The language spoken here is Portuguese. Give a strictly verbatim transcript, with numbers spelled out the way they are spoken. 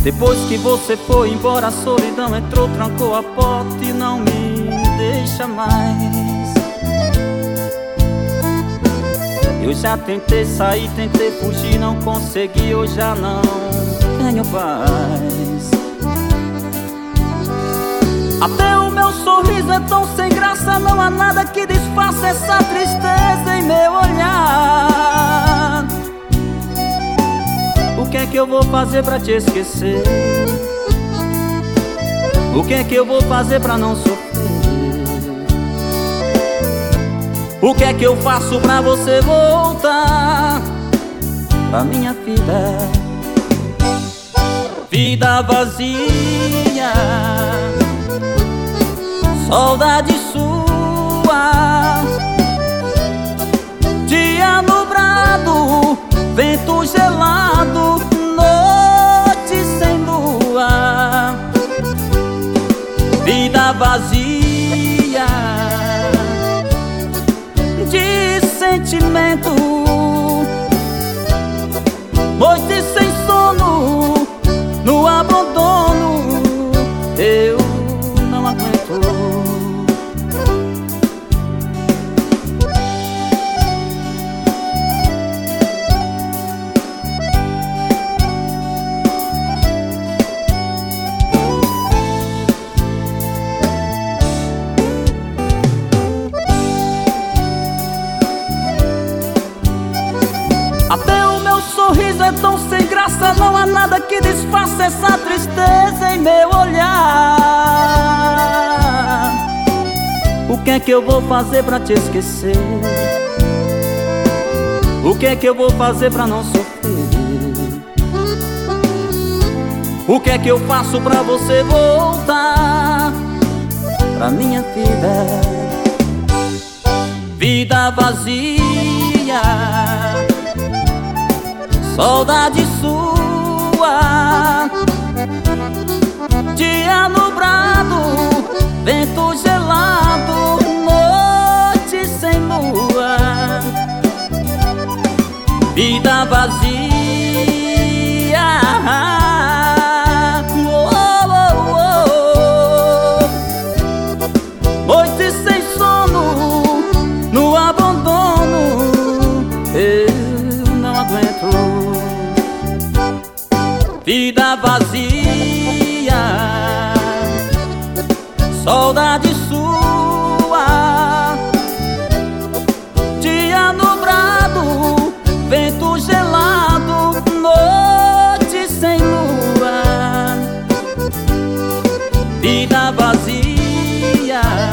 Depois que você foi embora, a solidão entrou, trancou a porta e não me deixa mais. Eu já tentei sair, tentei fugir, não consegui, eu já não tenho paz. Até o meu sorriso é tão sem graça, não há nada que disfarce essa tristeza em meu olhar. O que é que eu vou fazer pra te esquecer? O que é que eu vou fazer pra não sofrer? O que é que eu faço pra você voltar pra minha vida? Vida vazia, saudade sua, dia nublado, vento gelado, noite sem lua. Vida vazia de sentimento, noite sem sono, no abandono eu não aguento. Até o meu sorriso é tão sem graça, não há nada que disfarce essa tristeza em meu olhar. O que é que eu vou fazer pra te esquecer? O que é que eu vou fazer pra não sofrer? O que é que eu faço pra você voltar pra minha vida? Vida vazia, saudade sua, dia nublado, vento gelado, noite sem lua. Vida vazia, oh, oh, oh. Noite sem sono, no abandono eu não aguento. Vida vazia, saudade sua, dia nublado, vento gelado, noite sem lua. Vida vazia.